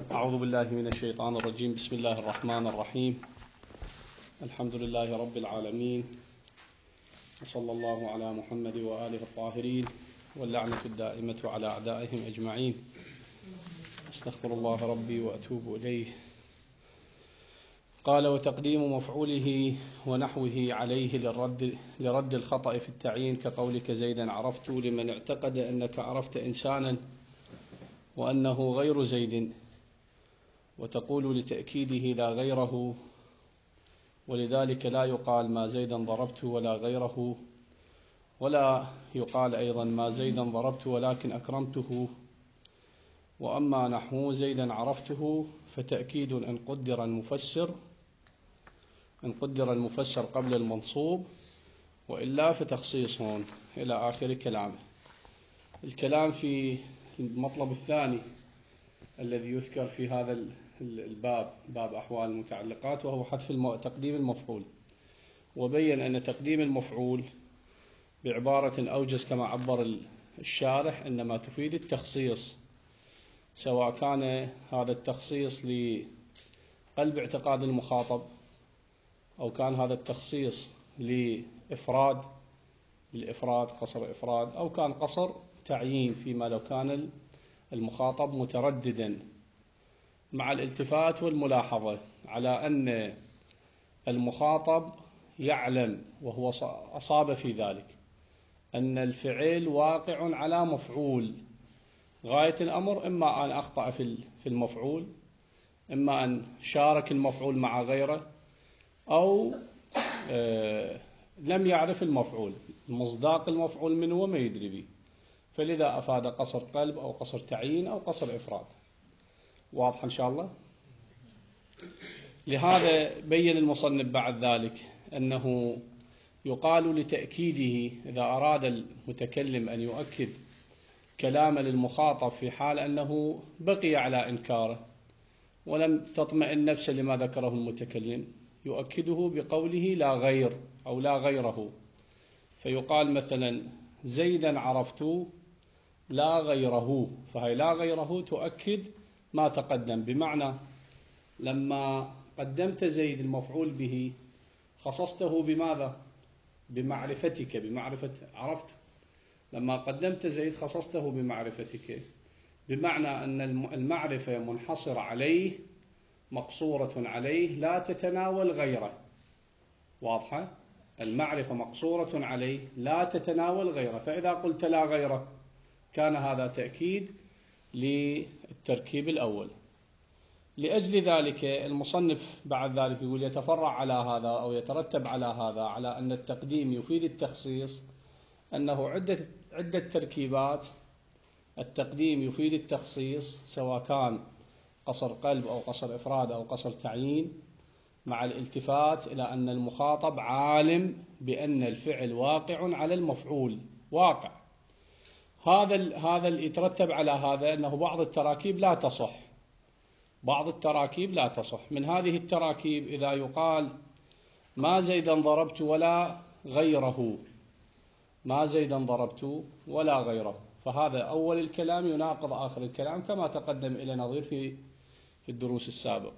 أعوذ بالله من الشيطان الرجيم. بسم الله الرحمن الرحيم. الحمد لله رب العالمين، وصلى الله على محمد وآله الطاهرين، واللعنة الدائمة على أعدائهم أجمعين. أستغفر الله ربي وأتوب إليه. قال: وتقديم مفعوله ونحوه عليه لرد الخطأ في التعيين، كقولك زيدا عرفت، لمن اعتقد أنك عرفت إنسانا وأنه غير زيد، وتقول لتأكيده لا غيره، ولذلك لا يقال ما زيدا ضربت ولا غيره، ولا يقال أيضا ما زيدا ضربت ولكن أكرمته. وأما نحو زيدا عرفته فتأكيد إن قدر المفسر قبل المنصوب، وإلا فتخصيص هون إلى آخر كلامه. الكلام في المطلب الثاني الذي يذكر في هذا الباب، باب أحوال المتعلقات، وهو حذف تقديم المفعول. وبين أن تقديم المفعول بعبارة أوجز كما عبر الشارح إنما تفيد التخصيص، سواء كان هذا التخصيص لقلب اعتقاد المخاطب، أو كان هذا التخصيص لإفراد، بالإفراد قصر إفراد، أو كان قصر تعيين فيما لو كان المخاطب مترددا، مع الالتفات والملاحظة على أن المخاطب يعلم وهو أصاب في ذلك أن الفعل واقع على مفعول. غاية الأمر إما أن أخطأ في المفعول، إما أن شارك المفعول مع غيره، أو لم يعرف المفعول، مصداق المفعول منه وما يدري به، فلذا أفاد قصر قلب أو قصر تعيين أو قصر إفراد. واضح إن شاء الله؟ لهذا بين المصنف بعد ذلك أنه يقال لتأكيده إذا أراد المتكلم أن يؤكد كلام للمخاطب في حال أنه بقي على إنكاره ولم تطمئن نفسه لما ذكره المتكلم، يؤكده بقوله لا غير أو لا غيره. فيقال مثلا زيدا عرفت لا غيره، فهي لا غيره تؤكد ما تقدم، بمعنى لما قدمت زيد المفعول به خصصته بماذا؟ بمعرفتك، بمعرفة عرفت. لما قدمت زيد خصصته بمعرفتك، بمعنى أن المعرفة منحصرة عليه، مقصورة عليه، لا تتناول غيره. واضحة؟ المعرفة مقصورة عليه لا تتناول غيره، فإذا قلت لا غيره كان هذا تأكيد للتركيب الأول. لأجل ذلك المصنف بعد ذلك يقول يتفرع على هذا أو يترتب على هذا على أن التقديم يفيد التخصيص، أنه عدة تركيبات. التقديم يفيد التخصيص سواء كان قصر قلب أو قصر إفراد أو قصر تعيين، مع الالتفات إلى أن المخاطب عالم بأن الفعل واقع على المفعول، واقع. هذا اللي يترتب على هذا أنه بعض التراكيب لا تصح، بعض التراكيب لا تصح. من هذه التراكيب إذا يقال ما زيدا ضربت ولا غيره، ما زيدا ضربت ولا غيره، فهذا أول الكلام يناقض آخر الكلام كما تقدم إلى نظير في الدروس السابقة.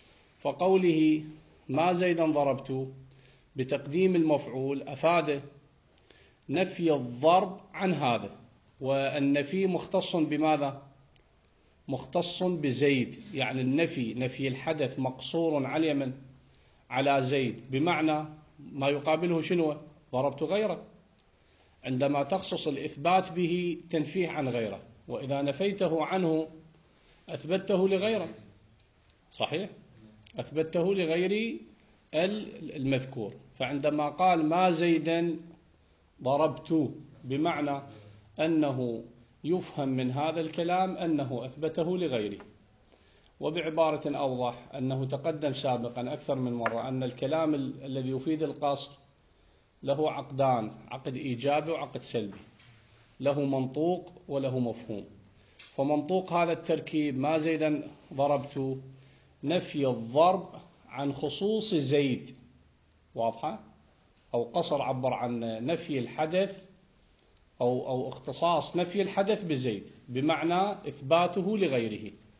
فقوله ما زيدا ضربت بتقديم المفعول أفاد نفي الضرب عن هذا، والنفي مختص بماذا؟ مختص بزيد، يعني نفي الحدث مقصور على من؟ على زيد، بمعنى ما يقابله شنو؟ ضربت غيره. عندما تخصص الإثبات به تنفيه عن غيره، وإذا نفيته عنه أثبته لغيره، صحيح؟ أثبته لغير المذكور. فعندما قال ما زيدا ضربت، بمعنى أنه يفهم من هذا الكلام أنه أثبته لغيره. وبعبارة أوضح أنه تقدم سابقا أكثر من مرة أن الكلام الذي يفيد القصر له عقدان، عقد إيجابي وعقد سلبي، له منطوق وله مفهوم. فمنطوق هذا التركيب ما زيدا ضربت نفي الضرب عن خصوص زيد، واضحة؟ أو قصر عبر عن نفي الحدث أو اختصاص نفي الحدث بزيد، بمعنى إثباته لغيره.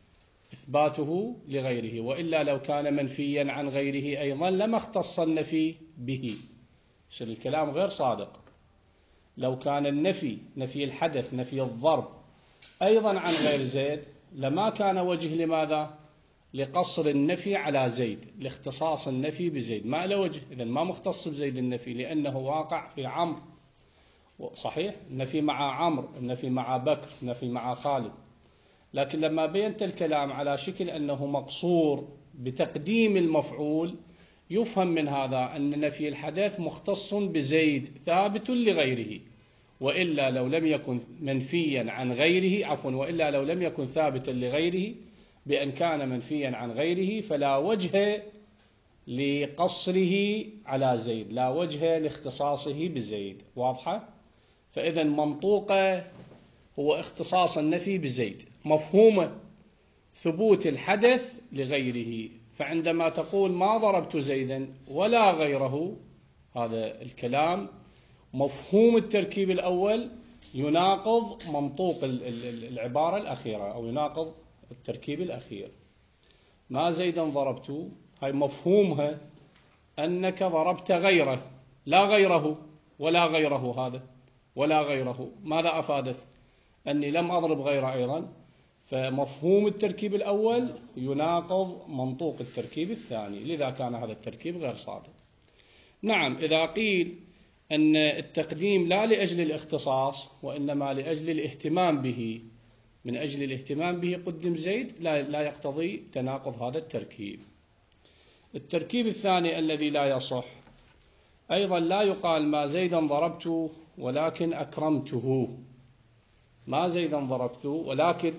إثباته لغيره، وإلا لو كان منفيا عن غيره أيضا لما اختص النفي به، يصير الكلام غير صادق. لو كان النفي، نفي الحدث، نفي الضرب، أيضا عن غير زيد، لما كان وجه لماذا؟ لقصر النفي على زيد، لاختصاص النفي بزيد، ما له وجه، إذن ما مختص بزيد النفي لأنه واقع في عمرو. صحيح، النفي مع عمرو، النفي مع بكر، النفي مع خالد. لكن لما بينت الكلام على شكل أنه مقصور بتقديم المفعول، يفهم من هذا أن نفي الحدث مختص بزيد ثابت لغيره، وإلا لو لم يكن منفيا عن غيره، عفوا، وإلا لو لم يكن ثابتا لغيره بأن كان منفيا عن غيره فلا وجه لقصره على زيد، لا وجه لاختصاصه بزيد. واضحة؟ فإذا منطوقه هو اختصاص النفي بزيد، مفهومه ثبوت الحدث لغيره. فعندما تقول ما ضربت زيدا ولا غيره، هذا الكلام مفهوم التركيب الأول يناقض منطوق العبارة الأخيرة، أو يناقض التركيب الأخير. ما زيدا ضربت، هاي مفهومها أنك ضربت غيره، لا غيره ولا غيره، هذا ولا غيره ماذا أفادت؟ أني لم أضرب غيره أيضا. فمفهوم التركيب الأول يناقض منطوق التركيب الثاني، لذا كان هذا التركيب غير صادق. نعم، إذا قيل أن التقديم لا لأجل الاختصاص وإنما لأجل الاهتمام به، من أجل الاهتمام به قدم زيد، لا يقتضي تناقض هذا التركيب. التركيب الثاني الذي لا يصح أيضا، لا يقال ما زيدا ضربت ولكن أكرمته، ما زيدا ضربت ولكن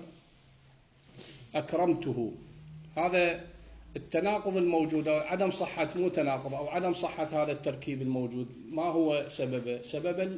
أكرمته. هذا التناقض الموجود، أو عدم صحة، مو تناقض، أو عدم صحة هذا التركيب الموجود، ما هو سببه؟ سبب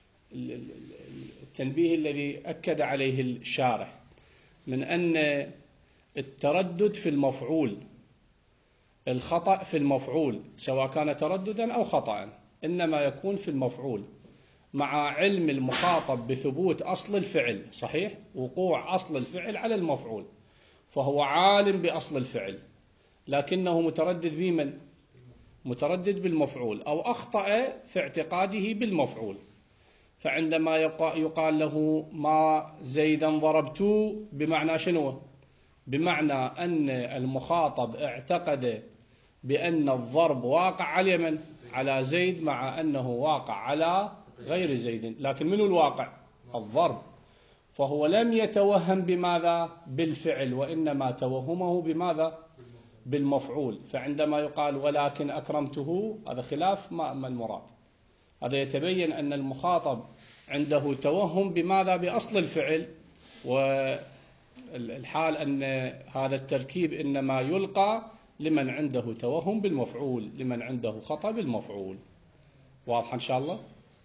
التنبيه الذي أكد عليه الشارح، من أن التردد في المفعول، الخطأ في المفعول سواء كان ترددا أو خطأ إنما يكون في المفعول، مع علم المخاطب بثبوت أصل الفعل. صحيح، وقوع أصل الفعل على المفعول، فهو عالم بأصل الفعل لكنه متردد بمن؟ متردد بالمفعول، أو أخطأ في اعتقاده بالمفعول. فعندما يقال له ما زيدا ضربت، بمعنى شنو؟ بمعنى أن المخاطب اعتقد بأن الضرب واقع على من؟ على زيد، مع أنه واقع على غير زيد. لكن من الواقع؟ الضرب. فهو لم يتوهم بماذا؟ بالفعل، وإنما توهمه بماذا؟ بالمفعول. فعندما يقال ولكن أكرمته، هذا خلاف ما المراد. هذا يتبين أن المخاطب عنده توهم بماذا؟ بأصل الفعل، والحال أن هذا التركيب إنما يلقى لمن عنده توهم بالمفعول، لمن عنده خطأ بالمفعول. واضح إن شاء الله؟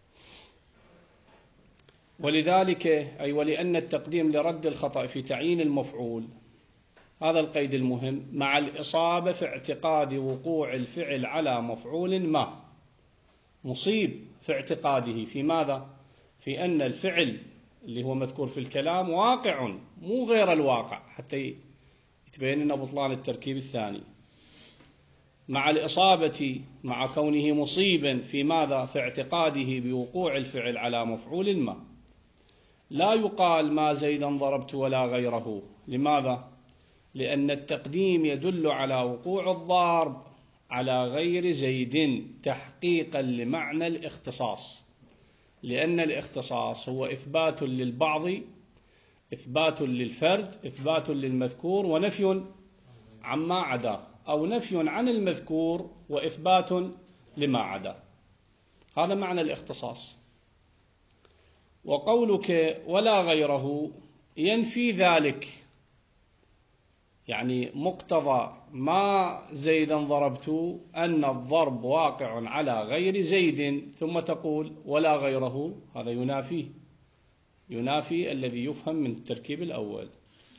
ولذلك أي ولأن التقديم لرد الخطأ في تعيين المفعول، هذا القيد المهم، مع الإصابة في اعتقاد وقوع الفعل على مفعول ما، مصيب في اعتقاده في ماذا؟ في أن الفعل اللي هو مذكور في الكلام واقع، مو غير الواقع، حتى يتبين لنا بطلان التركيب الثاني. مع الإصابة، مع كونه مصيبا في ماذا؟ في اعتقاده بوقوع الفعل على مفعول ما. لا يقال ما زيدا ضربت ولا غيره. لماذا؟ لأن التقديم يدل على وقوع الضرب على غير زيد تحقيقا لمعنى الاختصاص، لأن الاختصاص هو إثبات للبعض، إثبات للفرد، إثبات للمذكور، ونفي عما عدا، أو نفي عن المذكور وإثبات لما عدا. هذا معنى الاختصاص. وقولك ولا غيره ينفي ذلك، يعني مقتضى ما زيدا ضربت أن الضرب واقع على غير زيد، ثم تقول ولا غيره، هذا ينافي الذي يفهم من التركيب الأول.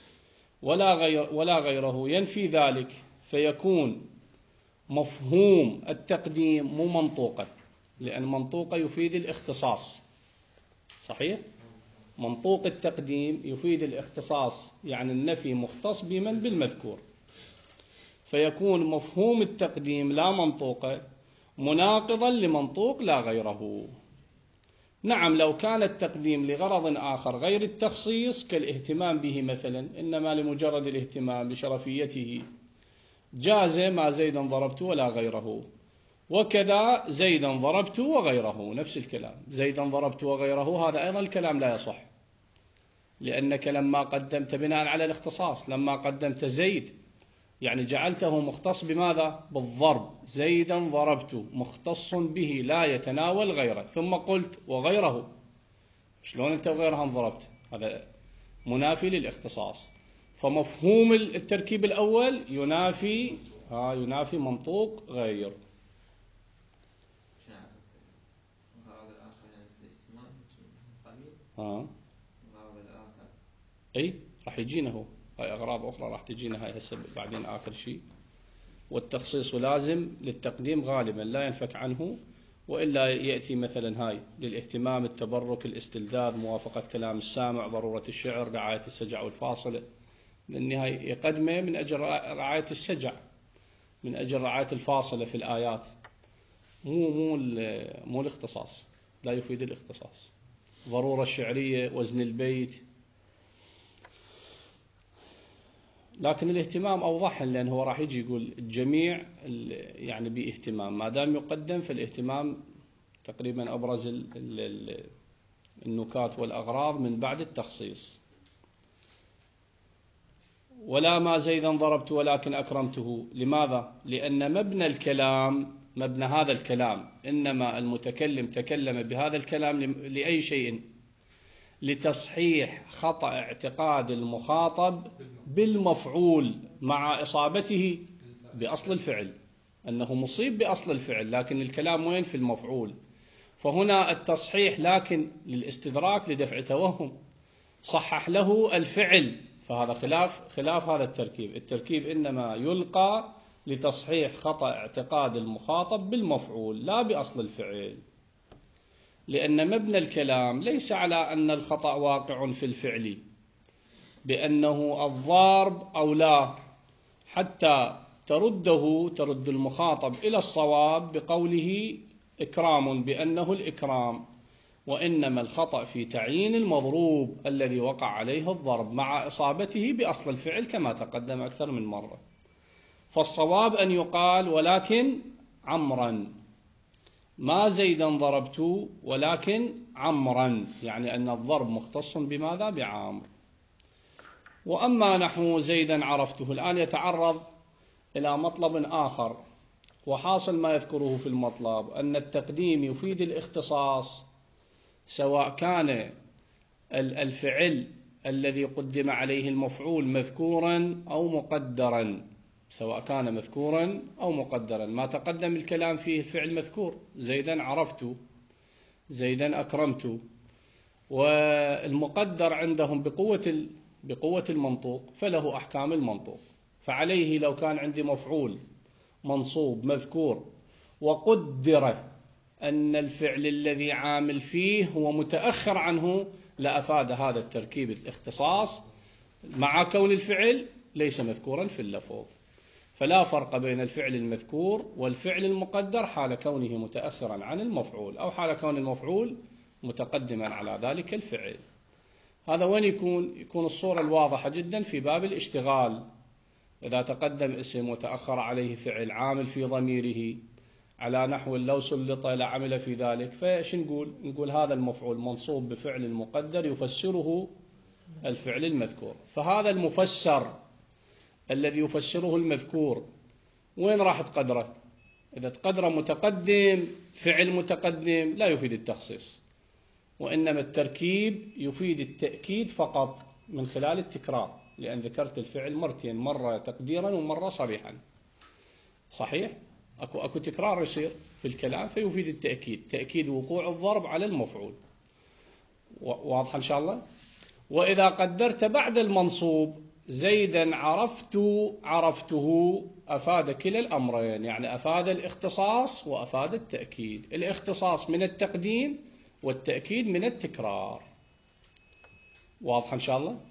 ولا غيره ينفي ذلك، فيكون مفهوم التقديم مو منطوقا، لأن منطوقا يفيد الاختصاص. صحيح؟ منطوق التقديم يفيد الاختصاص، يعني النفي مختص بمن؟ بالمذكور، فيكون مفهوم التقديم لا منطوقه مناقضا لمنطوق لا غيره. نعم، لو كان التقديم لغرض آخر غير التخصيص كالاهتمام به مثلا، إنما لمجرد الاهتمام لشرفيته، جاز ما زيدا ضربت ولا غيره، وكذا زيدا ضربت وغيره، نفس الكلام، زيدا ضربت وغيره، هذا أيضا الكلام لا يصح، لأنك لما قدمت بناء على الاختصاص، لما قدمت زيد يعني جعلته مختص بماذا؟ بالضرب، زيدا ضربت مختص به لا يتناول غيره، ثم قلت وغيره، شلون أنت وغيرها ضربت؟ هذا منافي للاختصاص. فمفهوم التركيب الأول ينافي منطوق غير. أي راح يجينا هو، هاي أغراض أخرى راح تجينا هاي هسه بعدين آخر شيء. والتخصيص لازم للتقديم غالبا لا ينفك عنه، وإلا يأتي مثلا هاي للاهتمام، التبرك، الاستلذاذ، موافقة كلام السامع، ضرورة الشعر، رعاية السجع والفاصلة، بالنهاية يقدمه من أجل رعاية السجع، من أجل رعاية الفاصلة في الآيات، مو الاختصاص، لا يفيد الاختصاص. ضرورة الشعرية، وزن البيت، لكن الاهتمام أوضح، لأنه هو راح يجي يقول الجميع يعني باهتمام، ما دام يقدم فالاهتمام تقريبا أبرز النكات والأغراض من بعد التخصيص. ولا ما زيدا ضربت ولكن أكرمته، لماذا؟ لأن مبنى هذا الكلام، إنما المتكلم تكلم بهذا الكلام لأي شيء؟ لتصحيح خطأ اعتقاد المخاطب بالمفعول مع إصابته بأصل الفعل، أنه مصيب بأصل الفعل، لكن الكلام وين؟ في المفعول. فهنا التصحيح لكن للاستدراك لدفع توهم، صحح له الفعل، فهذا خلاف هذا التركيب. التركيب إنما يلقى لتصحيح خطأ اعتقاد المخاطب بالمفعول لا بأصل الفعل، لأن مبنى الكلام ليس على أن الخطأ واقع في الفعل بأنه الضارب أو لا، حتى ترد المخاطب إلى الصواب بقوله إكرام بأنه الإكرام، وإنما الخطأ في تعيين المضروب الذي وقع عليه الضرب مع إصابته بأصل الفعل كما تقدم أكثر من مرة. فالصواب أن يقال ولكن عمرا، ما زيدا ضربت ولكن عمرا، يعني أن الضرب مختص بماذا؟ بعامر. وأما نحو زيدا عرفته، الآن يتعرض إلى مطلب آخر، وحاصل ما يذكره في المطلب أن التقديم يفيد الاختصاص، سواء كان الفعل الذي قدم عليه المفعول مذكورا أو مقدرا، سواء كان مذكورا أو مقدرا. ما تقدم الكلام فيه الفعل مذكور، زيدا عرفت، زيدا أكرمت، والمقدر عندهم بقوة المنطوق، فله أحكام المنطوق. فعليه لو كان عندي مفعول منصوب مذكور وقدر أن الفعل الذي عامل فيه هو متأخر عنه، لأفاد هذا التركيب الاختصاص مع كون الفعل ليس مذكورا في اللفظ. فلا فرق بين الفعل المذكور والفعل المقدر حال كونه متأخرا عن المفعول، أو حال كون المفعول متقدما على ذلك الفعل. هذا وين يكون الصورة الواضحة جدا في باب الاشتغال، إذا تقدم اسم وتأخر عليه فعل عامل في ضميره على نحو لو سلط لعمل في ذلك، فايش نقول هذا المفعول منصوب بفعل مقدر يفسره الفعل المذكور. فهذا المفسر الذي يفسره المذكور وين راح تقدره؟ إذا تقدره متقدم، فعل متقدم، لا يفيد التخصيص، وإنما التركيب يفيد التأكيد فقط من خلال التكرار، لأن ذكرت الفعل مرتين، مرة تقديرا ومرة صريحا. صحيح؟ أكو تكرار يصير في الكلام فيفيد التأكيد، تأكيد وقوع الضرب على المفعول. واضح إن شاء الله؟ وإذا قدرت بعد المنصوب زيدا عرفته، أفاد كلا الأمرين، يعني أفاد الاختصاص وأفاد التأكيد، الاختصاص من التقديم والتأكيد من التكرار. واضح إن شاء الله.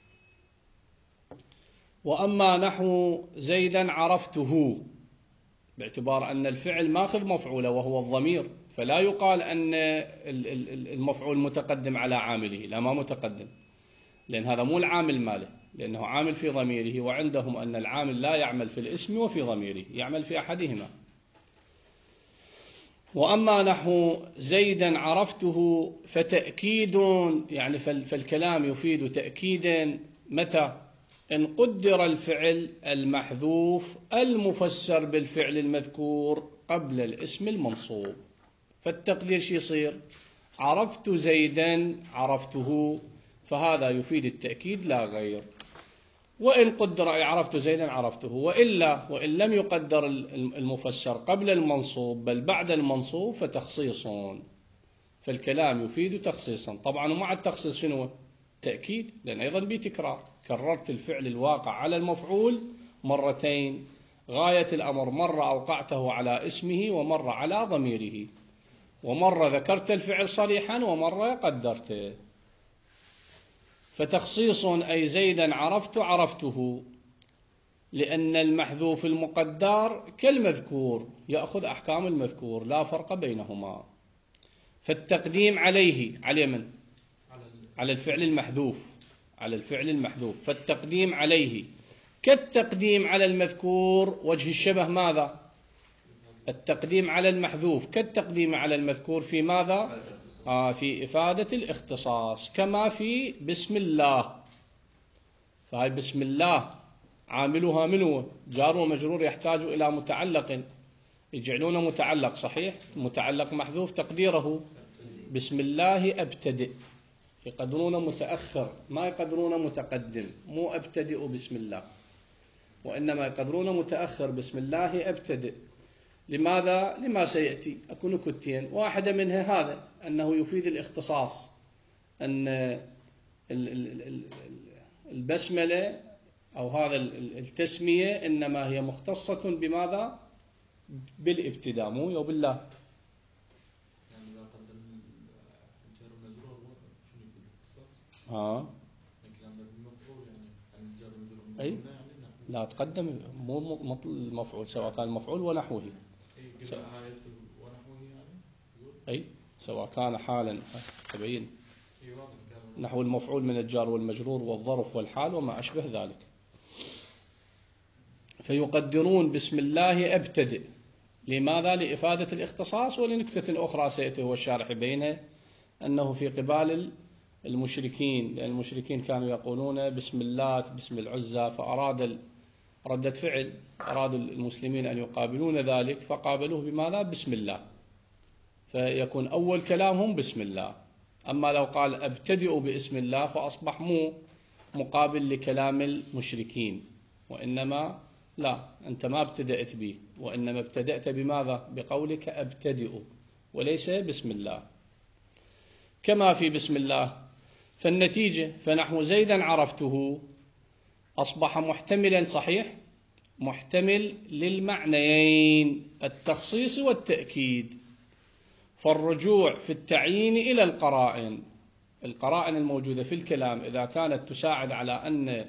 وأما نحو زيدا عرفته، باعتبار أن الفعل ماخذ مفعوله وهو الضمير، فلا يقال أن المفعول متقدم على عامله، لا ما متقدم، لأن هذا مو العامل ماله، لأنه عامل في ضميره، وعندهم أن العامل لا يعمل في الاسم وفي ضميره، يعمل في أحدهما. وأما نحو زيدا عرفته فتأكيد، يعني فالكلام يفيد تأكيدا متى؟ إن قدر الفعل المحذوف المفسر بالفعل المذكور قبل الاسم المنصوب. فالتقدير شو يصير؟ عرفت زيدا عرفته، فهذا يفيد التأكيد لا غير. وإن قدر عرفت زيدا عرفته، وإن لم يقدر المفسر قبل المنصوب بل بعد المنصوب فتخصيص، فالكلام يفيد تخصيصا. طبعا ومع التخصيص شنو؟ تأكيد، لأن أيضا بتكرار، كررت الفعل الواقع على المفعول مرتين، غاية الأمر مرة أوقعته على اسمه ومرة على ضميره، ومرة ذكرت الفعل صريحا ومرة قدرته. فتخصيص أي زيدا عرفته، لأن المحذوف المقدر كالمذكور يأخذ أحكام المذكور، لا فرق بينهما. فالتقديم عليه، على من؟ على الفعل المحذوف، فالتقديم عليه كالتقديم على المذكور. وجه الشبه ماذا؟ التقديم على المحذوف كالتقديم على المذكور في ماذا؟ في إفادة الاختصاص، كما في بسم الله. فهي بسم الله عاملها منه جار ومجرور يحتاج إلى متعلق، يجعلونه متعلق صحيح، متعلق محذوف تقديره بسم الله أبتدئ. يقدرون متأخر، ما يقدرون متقدم، مو أبتدئ بسم الله، وإنما يقدرون متأخر بسم الله أبتدئ. لماذا؟ لما سيأتي. أكون كتين، واحدة منها هذا أنه يفيد الاختصاص، أن البسملة أو هذا التسمية إنما هي مختصة بماذا؟ بالابتداء، مو وبالله. يعني إذا قدم الجار والمجرور شنو يفيد الاختصاص؟ الكلام ده بالمفعول، يعني الجار والمجرور أي لا تقدم، مو المفعول، سواء كان المفعول ونحوه. ونحوه يعني أي سواء كان حالا تبين نحو المفعول من الجار والمجرور والظرف والحال وما أشبه ذلك. فيقدرون بسم الله أبتدئ، لماذا؟ لإفادة الاختصاص، ولنكتة أخرى سيأتي هو الشارح بينه أنه في قبال المشركين، لأن المشركين كانوا يقولون بسم الله بسم العزى، فأراد ردة فعل، أرادوا المسلمين أن يقابلون ذلك فقابلوه بماذا؟ بسم الله، فيكون أول كلامهم بسم الله. أما لو قال أبتدئ باسم الله فأصبح مو مقابل لكلام المشركين، وإنما لا، أنت ما ابتدأت به، وإنما ابتدأت بماذا؟ بقولك أبتدئ، وليس بسم الله، كما في بسم الله. فالنتيجة فنحو زيدا عرفته أصبح محتملا، صحيح، محتمل للمعنيين التخصيص والتأكيد. فالرجوع في التعيين إلى القرائن الموجودة في الكلام إذا كانت تساعد على أن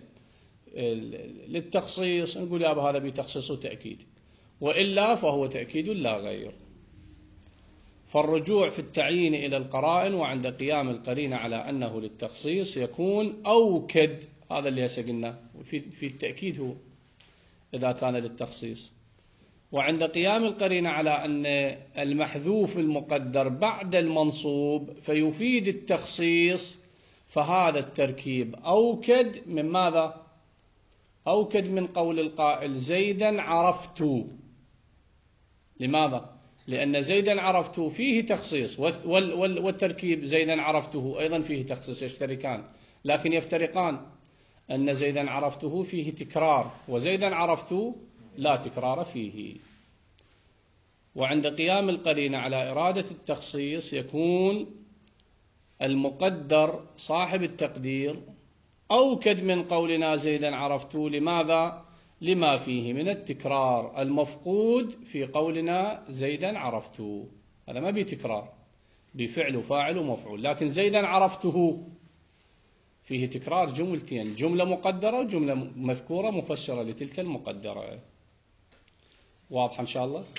للتخصيص نقول يا هذا بتخصيص وتأكيد، وإلا فهو تأكيد لا غير. فالرجوع في التعيين إلى القرائن وعند قيام القرينة على أنه للتخصيص يكون أوكد، هذا اللي هسه قلنا في التأكيد هو إذا كان للتخصيص، وعند قيام القرينة على أن المحذوف المقدر بعد المنصوب فيفيد التخصيص، فهذا التركيب أوكد من ماذا؟ أوكد من قول القائل زيدا عرفت. لماذا؟ لأن زيدا عرفت فيه تخصيص، والتركيب زيدا عرفته أيضا فيه تخصيص، يشتركان لكن يفترقان، أن زيدا عرفته فيه تكرار، وزيدا عرفت لا تكرار فيه. وعند قيام القرينة على إرادة التخصيص يكون المقدر صاحب التقدير أوكد من قولنا زيدا عرفت. لماذا؟ لما فيه من التكرار المفقود في قولنا زيدا عرفت، هذا ما بتكرار، بفعل وفاعل ومفعول. لكن زيدا عرفته فيه تكرار جملتين، جملة مقدرة وجملة مذكورة مفسرة لتلك المقدرة. واضح إن شاء الله؟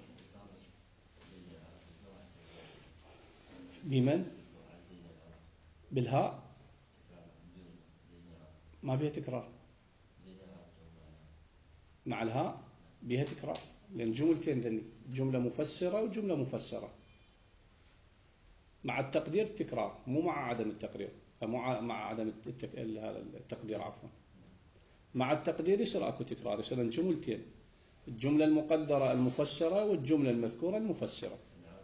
بمن؟ بالهاء ما بيها تكرار، مع الهاء بيها تكرار، لأن جملتين ذني، جملة مفسرة وجملة مفسرة. مع التقدير تكرار، مو مع عدم التقدير، مع عدم هذا التقدير عفوا. مع التقدير يصير اكو تكرار، يصير جملتين، الجملة المقدرة المفسرة والجملة المذكورة المفسرة.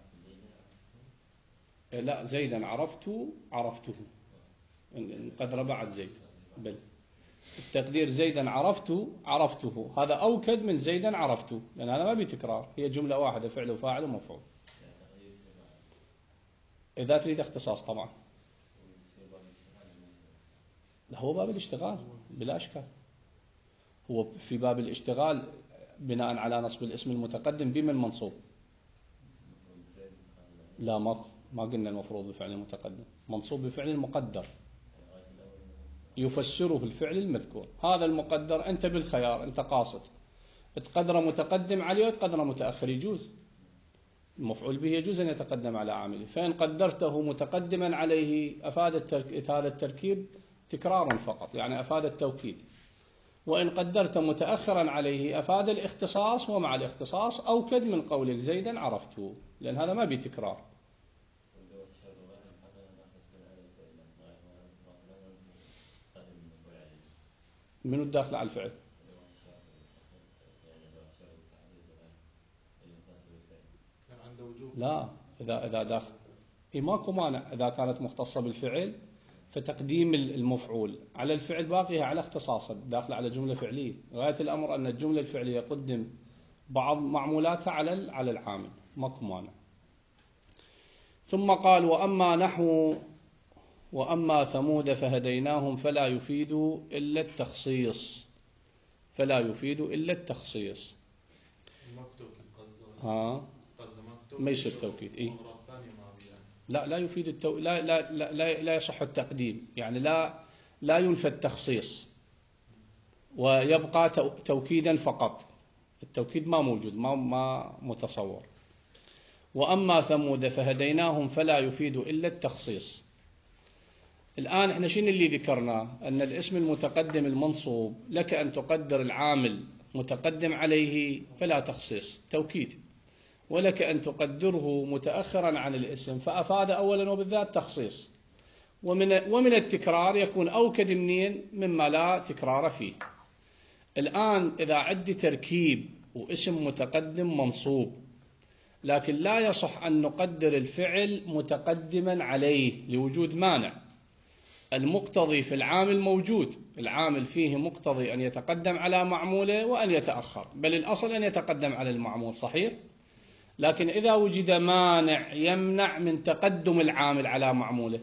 لا، زيدا عرفته القدر بعد زيد، بل التقدير زيدا عرفته، هذا أوكد من زيدا عرفته، لأن هذا ما بتكرار، هي جملة واحدة، فعل وفاعل ومفعول. إذا تريد اختصاص طبعا. لا، هو باب الاشتغال بلا أشكال، هو في باب الاشتغال بناء على نصب الاسم المتقدم بمن منصوب. لا، ما قلنا المفروض بفعل المتقدم، منصوب بفعل المقدر يفسره الفعل المذكور. هذا المقدر أنت بالخيار، أنت قاصد تقدر متقدم عليه وتقدر متأخر، يجوز. المفعول به يجوز أن يتقدم على عامله، فإن قدرته متقدما عليه أفاد هذا التركيب تكرارا فقط، يعني أفاد التوكيد. وإن قدرت متأخرا عليه أفاد الاختصاص، ومع الاختصاص أوكد من قولك زيدا عرفته، لأن هذا ما بتكرار. من الداخل على الفعل؟ لا، إذا داخل ماكو مانع، إذا كانت مختصة بالفعل فتقديم المفعول على الفعل باقيها على اختصاصه، داخل على جملة فعلية. غاية الأمر أن الجملة الفعلية قدم بعض معمولاتها على العامل، ماكو مانع. ثم قال: وأما نحو وأما ثمود فهديناهم فلا يفيد إلا التخصيص. ما يصير توكيد. لا يفيد لا يصح التقديم، يعني لا ينفى التخصيص ويبقى توكيدا فقط، التوكيد ما موجود، ما متصور. وأما ثمود فهديناهم فلا يفيد إلا التخصيص. الآن احنا شنو اللي ذكرناه؟ أن الاسم المتقدم المنصوب لك أن تقدر العامل متقدم عليه فلا تخصيص، توكيد، ولك أن تقدره متأخرا عن الاسم فأفاد أولا وبالذات تخصيص. ومن التكرار يكون أوكد منين؟ مما لا تكرار فيه. الآن إذا عندي تركيب واسم متقدم منصوب، لكن لا يصح أن نقدر الفعل متقدما عليه لوجود مانع. المقتضي في العامل موجود، العامل فيه مقتضي أن يتقدم على معموله وأن يتأخر، بل الأصل أن يتقدم على المعمول، صحيح؟ لكن إذا وجد مانع يمنع من تقدم العامل على معموله،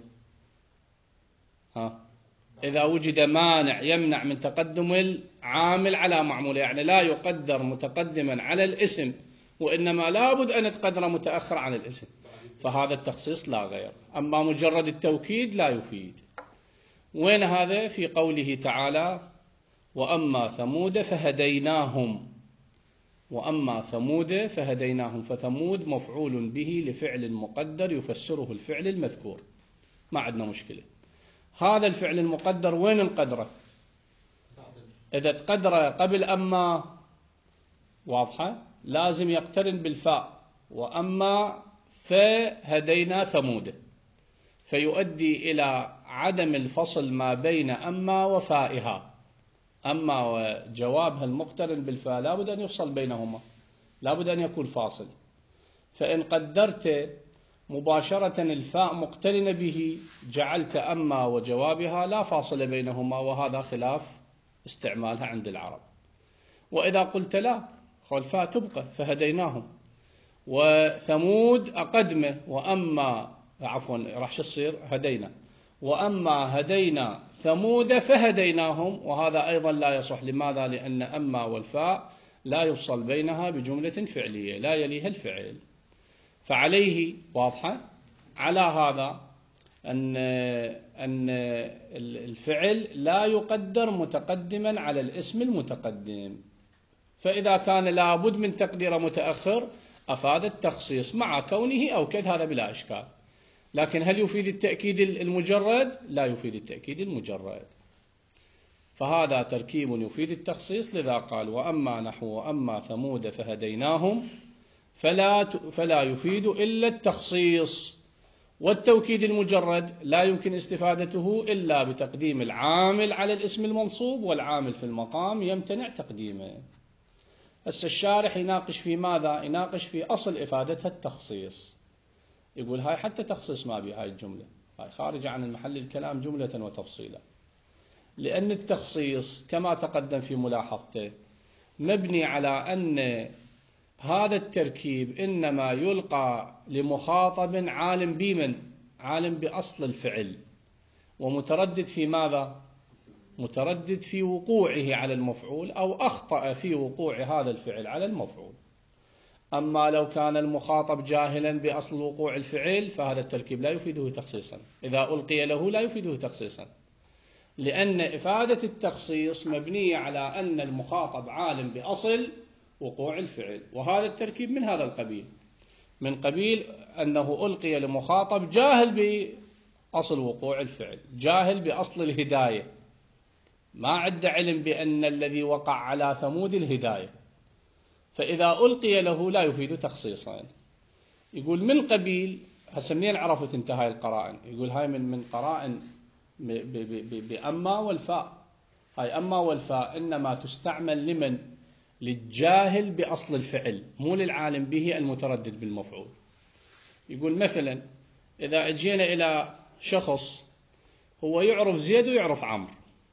إذا وجد مانع يمنع من تقدم العامل على معموله، يعني لا يقدر متقدما على الاسم وإنما لابد أن يتقدر متأخر عن الاسم، فهذا التخصيص لا غير. أما مجرد التوكيد لا يفيد. وين هذا؟ في قوله تعالى: وأما ثمود فهديناهم. وأما ثمود فهديناهم، فثمود مفعول به لفعل مقدر يفسره الفعل المذكور، ما عندنا مشكلة. هذا الفعل المقدر وين نقدره؟ إذا تقدره قبل أما، واضحة، لازم يقترن بالفاء، وأما فهدينا ثمود، فيؤدي إلى عدم الفصل ما بين أما وفائها. أما وجوابها المقترن بالفاء لابد أن يفصل بينهما، لابد أن يكون فاصل. فإن قدرت مباشرة الفاء مقترنة به جعلت أما وجوابها لا فاصل بينهما، وهذا خلاف استعمالها عند العرب. وإذا قلت لا، الفاء تبقى، فهديناهم، وثمود أقدمه، وأما راح شو تصير؟ هدينا، وأما هدينا ثمود فهديناهم، وهذا أيضا لا يصح. لماذا؟ لأن أما والفاء لا يفصل بينها بجملة فعلية لا يليها الفعل. فعليه، واضحة، على هذا أن الفعل لا يقدر متقدما على الاسم المتقدم، فإذا كان لابد من تقدير متأخر أفاد التخصيص مع كونه أوكد، هذا بلا إشكال. لكن هل يفيد التأكيد المجرد؟ لا يفيد التأكيد المجرد، فهذا تركيب يفيد التخصيص. لذا قال وأما نحو وأما ثمود فهديناهم فلا يفيد إلا التخصيص. والتوكيد المجرد لا يمكن استفادته إلا بتقديم العامل على الاسم المنصوب، والعامل في المقام يمتنع تقديمه. بس الشارح يناقش في ماذا؟ يناقش في أصل إفادتها التخصيص. يقول هاي حتى تخصيص ما بها، هاي الجملة هاي خارجة عن المحل الكلام جملة وتفصيلا، لأن التخصيص كما تقدم في ملاحظته مبني على أن هذا التركيب إنما يلقى لمخاطب عالم بمن؟ عالم بأصل الفعل، ومتردد في ماذا؟ متردد في وقوعه على المفعول أو أخطأ في وقوع هذا الفعل على المفعول. أما لو كان المخاطب جاهلا بأصل وقوع الفعل فهذا التركيب لا يفيده تخصيصا، إذا ألقي له لا يفيده تخصيصا، لأن إفادة التخصيص مبنية على أن المخاطب عالم بأصل وقوع الفعل، وهذا التركيب من هذا القبيل، من قبيل أنه ألقي لمخاطب جاهل بأصل وقوع الفعل، جاهل بأصل الهداية، ما عنده علم بأن الذي وقع على ثمود الهداية، فإذا ألقي له لا يفيد تخصيصا. يقول من قبيل، هسه منين عرفت انتهاء القرائن؟ يقول هاي من قرائن بأما والفاء. هاي أما والفاء إنما تستعمل لمن؟ للجاهل بأصل الفعل، مو للعالم به المتردد بالمفعول. يقول مثلا إذا أجينا إلى شخص هو يعرف زيد ويعرف عمرو،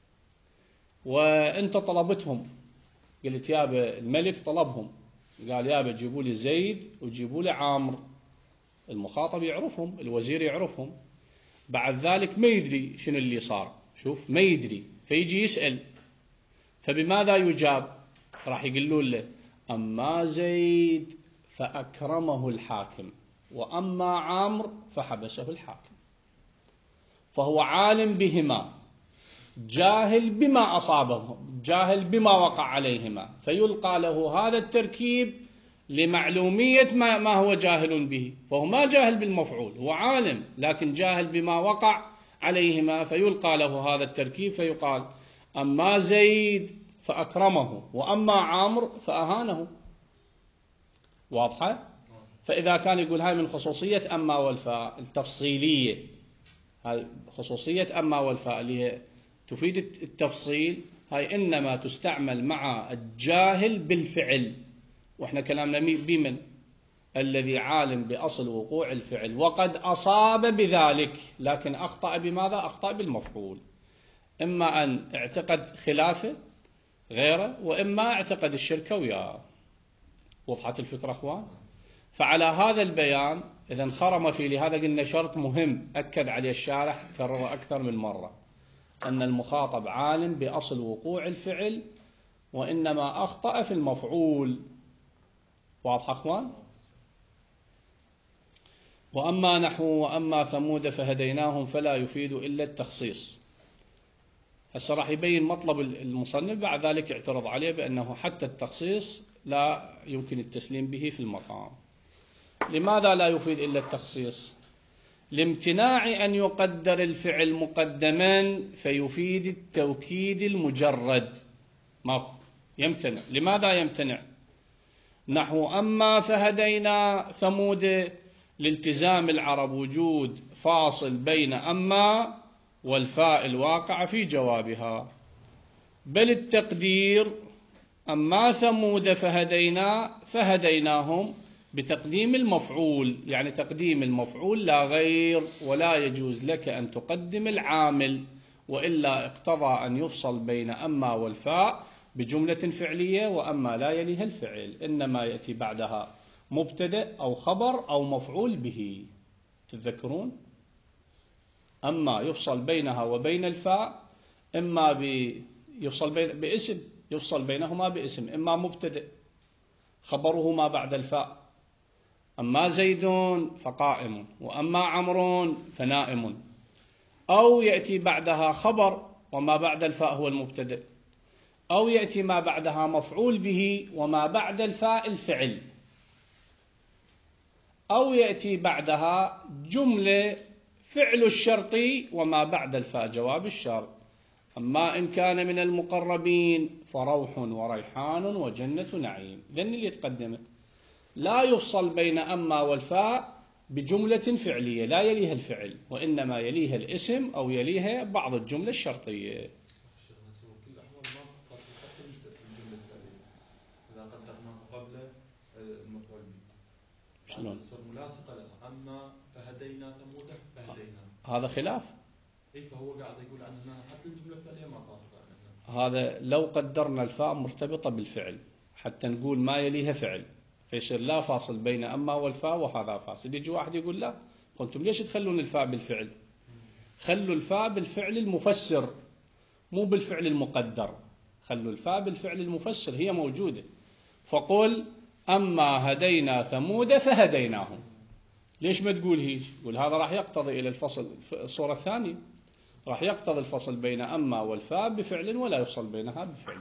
وأنت طلبتهم، قلت يابا الملك طلبهم، قال يابا جيبوا لي زيد وجيبوا لي عمرو، المخاطب يعرفهم، الوزير يعرفهم، بعد ذلك ما يدري شنو اللي صار، شوف ما يدري، فيجي يسأل، فبماذا يجاب؟ راح يقولون له أما زيد فأكرمه الحاكم، وأما عمرو فحبسه الحاكم، فهو عالم بهما، جاهل بما أصابه، جاهل بما وقع عليهما، فيلقى له هذا التركيب لمعلومية ما هو جاهل به، فهو ما جاهل بالمفعول، هو عالم لكن جاهل بما وقع عليهما، فيلقى له هذا التركيب فيقال أما زيد فأكرمه، وأما عمرو فأهانه. واضحة؟ فإذا كان يقول هاي من خصوصية أما والفاء التفصيلية، هاي خصوصية أما والفاء اللي هي تفيد التفصيل، هاي إنما تستعمل مع الجاهل بالفعل، وإحنا كلامنا بمن؟ الذي عالم بأصل وقوع الفعل وقد أصاب بذلك، لكن أخطأ بماذا؟ أخطأ بالمفعول، إما أن اعتقد خلافه غيره، وإما اعتقد الشرك وياه. وضحت الفكرة أخوان؟ فعلى هذا البيان إذا انخرم فيه، لهذا قلنا شرط مهم أكد عليه الشارح كرره أكثر من مرة، أن المخاطب عالم بأصل وقوع الفعل وإنما أخطأ في المفعول. واضح أخوان؟ وأما نحو وأما ثمود فهديناهم فلا يفيد إلا التخصيص. هسه راح يبين مطلب المصنف، بعد ذلك يعترض عليه بأنه حتى التخصيص لا يمكن التسليم به في المقام. لماذا لا يفيد إلا التخصيص؟ لامتناع أن يقدر الفعل مقدما فيفيد التوكيد المجرد، ما يمتنع. لماذا يمتنع؟ نحو أما فهدينا ثمود لالتزام العرب وجود فاصل بين أما والفاء الواقع في جوابها، بل التقدير أما ثمود فهديناهم بتقديم المفعول، يعني تقديم المفعول لا غير، ولا يجوز لك أن تقدم العامل، وإلا اقتضى أن يفصل بين أما والفاء بجملة فعلية، وأما لا يليها الفعل، إنما يأتي بعدها مبتدأ أو خبر أو مفعول به. تتذكرون؟ أما يفصل بينها وبين الفاء، إما يفصل باسم، يفصل بينهما باسم، إما مبتدأ خبره ما بعد الفاء، أما زيد فقائم، وأما عمرو فنائم، أو يأتي بعدها خبر وما بعد الفاء هو المبتدأ، أو يأتي ما بعدها مفعول به وما بعد الفاء الفعل، أو يأتي بعدها جملة فعل الشرط وما بعد الفاء جواب الشرط. أما إن كان من المقربين فروح وريحان وجنة نعيم. ذن اللي يتقدمه لا يفصل بين أما والفاء بجملة فعلية لا يليها الفعل، وإنما يليها الاسم أو يليها بعض الجملة الشرطية. شلون؟ ملاصقة له أما فهدينا ثمود فهدينا، هذا خلاف. فهو قاعد يقول أننا حتى الجملة الثانية ما فاصلة. هذا لو قدرنا الفاء مرتبطة بالفعل حتى نقول ما يليها فعل فيصير لا فاصل بين أما والفاء وهذا فاصل. يجي واحد يقول لا، قلتم ليش تخلون الفاء بالفعل؟ خلوا الفاء بالفعل المفسر مو بالفعل المقدر. خلوا الفاء بالفعل المفسر هي موجودة. فقل أما هدينا ثمود فهديناهم. ليش ما تقول هيك؟ يقول هذا راح يقتضي إلى الفصل. الصورة الثانية راح يقتضي الفصل بين أما والفاء بفعل ولا يفصل بينها بفعل.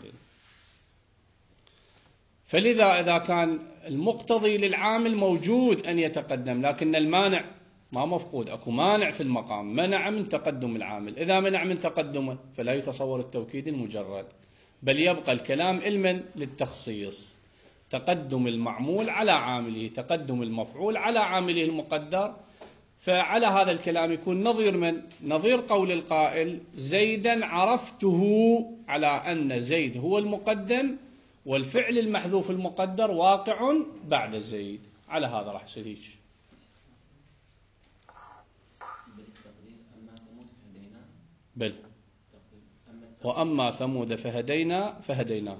فلذا إذا كان المقتضي للعامل موجود أن يتقدم، لكن المانع ما مفقود، أكو مانع في المقام منع من تقدم العامل. إذا منع من تقدمه فلا يتصور التوكيد المجرد، بل يبقى الكلام علما للتخصيص. تقدم المعمول على عامله، تقدم المفعول على عامله المقدر. فعلى هذا الكلام يكون نظير من نظير قول القائل زيدا عرفته، على أن زيد هو المقدم والفعل المحذوف المقدر واقع بعد زيد. على هذا راح يصير هيك. بل وأما ثمود فهدينا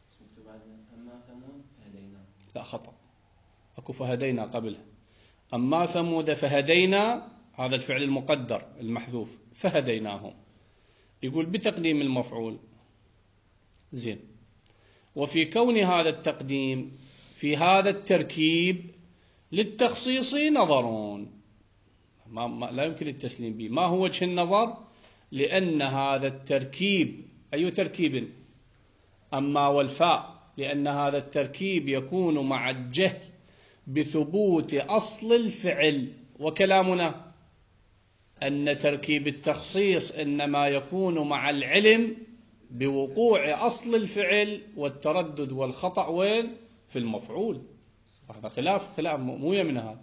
لا خطأ، أكو فهدينا قبلها. أما ثمود فهدينا هذا الفعل المقدر المحذوف فهديناهم، يقول بتقديم المفعول. زين. وفي كون هذا التقديم في هذا التركيب للتخصيص نظرون، لا يمكن التسليم به. ما هو وجه النظر؟ لأن هذا التركيب أي تركيب؟ أما والفاء، لأن هذا التركيب يكون مع الجهل بثبوت أصل الفعل. وكلامنا أن تركيب التخصيص إنما يكون مع العلم بوقوع أصل الفعل والتردد والخطأ وين؟ في المفعول. هذا خلاف مو يمنع هذا.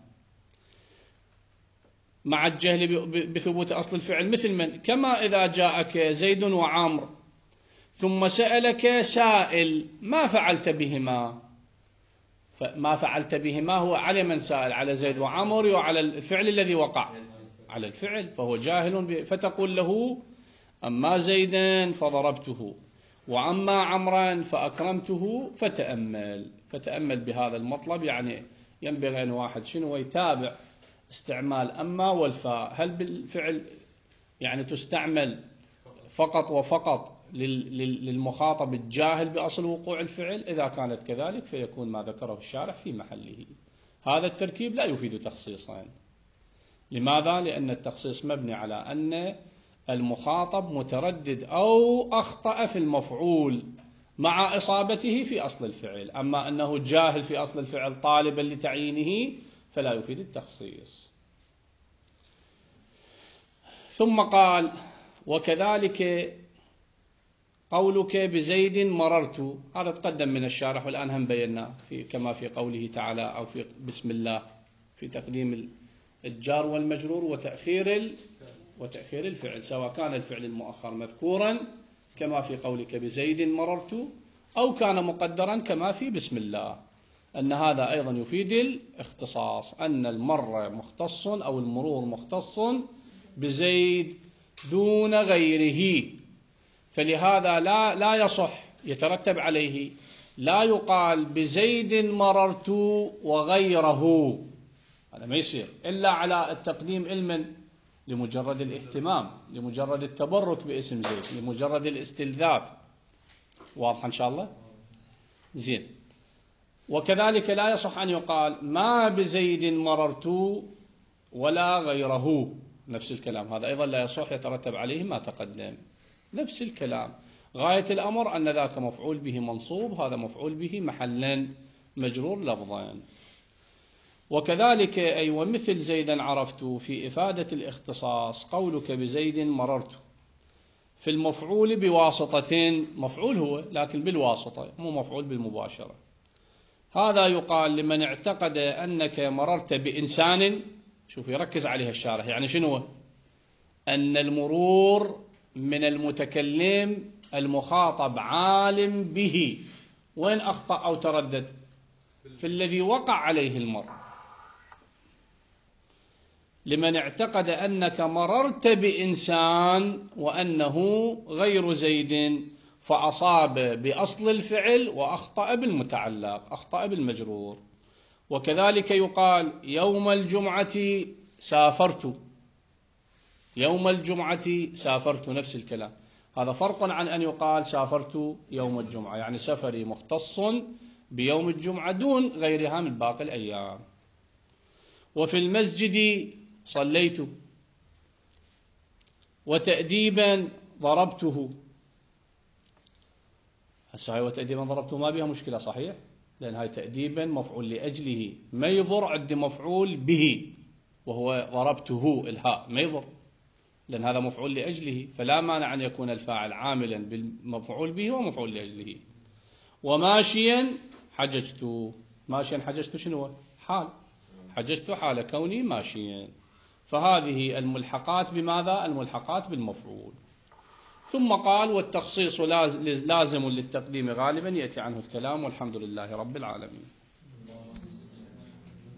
مع الجهل بثبوت أصل الفعل مثل من؟ كما إذا جاءك زيد وعمر ثم سألك سائل ما فعلت بهما، فما فعلت بهما هو على من سائل، على زيد وعمر وعلى الفعل الذي وقع على الفعل، فهو جاهل. فتقول له أما زيدا فضربته وأما عمرا فأكرمته. فتأمل بهذا المطلب. يعني ينبغي أن واحد شنو يتابع استعمال أما والفاء، هل بالفعل يعني تستعمل فقط وفقط للمخاطب الجاهل بأصل وقوع الفعل؟ إذا كانت كذلك فيكون ما ذكره الشارح في محله. هذا التركيب لا يفيد تخصيصا. لماذا؟ لأن التخصيص مبني على أن المخاطب متردد أو أخطأ في المفعول مع إصابته في أصل الفعل. أما أنه جاهل في أصل الفعل طالبا لتعيينه فلا يفيد التخصيص. ثم قال وكذلك قولك بزيد مررت، هذا تقدم من الشارح والآن هم بينا كما في قوله تعالى أو في بسم الله في تقديم الجار والمجرور وتأخير الفعل، سواء كان الفعل المؤخر مذكورا كما في قولك بزيد مررت أو كان مقدرا كما في بسم الله. أن هذا أيضا يفيد الاختصاص، أن المر مختص أو المرور مختص بزيد دون غيره. فلهذا لا يصح يترتب عليه لا يقال بزيد مررت وغيره، هذا ما يصير إلا على التقديم علما لمجرد الاهتمام، لمجرد التبرك باسم زيد، لمجرد الاستلذاذ. واضح إن شاء الله؟ زين. وكذلك لا يصح أن يقال ما بزيد مررت ولا غيره، نفس الكلام، هذا أيضا لا يصح، يترتب عليه ما تقدم، نفس الكلام. غاية الأمر أن ذاك مفعول به منصوب، هذا مفعول به محلا مجرور لفظا. وكذلك أي ومثل زيدا عرفت في إفادة الاختصاص قولك بزيد مررت في المفعول بواسطتين، مفعول هو لكن بالواسطة مو مفعول بالمباشرة. هذا يقال لمن اعتقد أنك مررت بإنسان، شوف يركز عليها الشارح، يعني شنو؟ أن المرور من المتكلم المخاطب عالم به، وين أخطأ أو تردد؟ في الذي وقع عليه المر. لمن اعتقد أنك مررت بإنسان وأنه غير زيد فأصاب بأصل الفعل وأخطأ بالمتعلق، أخطأ بالمجرور. وكذلك يقال يوم الجمعة سافرت، يوم الجمعة سافرت، نفس الكلام. هذا فرق عن أن يقال سافرت يوم الجمعة، يعني سفري مختص بيوم الجمعة دون غيرها من باقي الأيام. وفي المسجد صليت، وتأديبا ضربته. هسه هاي وتأديبا ضربته ما بها مشكلة صحيح، لأن هاي تأديبا مفعول لأجله، ما يضر عندي مفعول به وهو ضربته، الهاء ما يضر لأن هذا مفعول لأجله، فلا مانع أن يكون الفاعل عاملا بالمفعول به ومفعول لأجله. وماشيا حججت، ماشيا حججت شنو؟ حال، حججت حال كوني ماشيا. فهذه الملحقات بماذا؟ الملحقات بالمفعول. ثم قال والتخصيص لازم للتقديم غالبا، يأتي عنه الكلام، والحمد لله رب العالمين.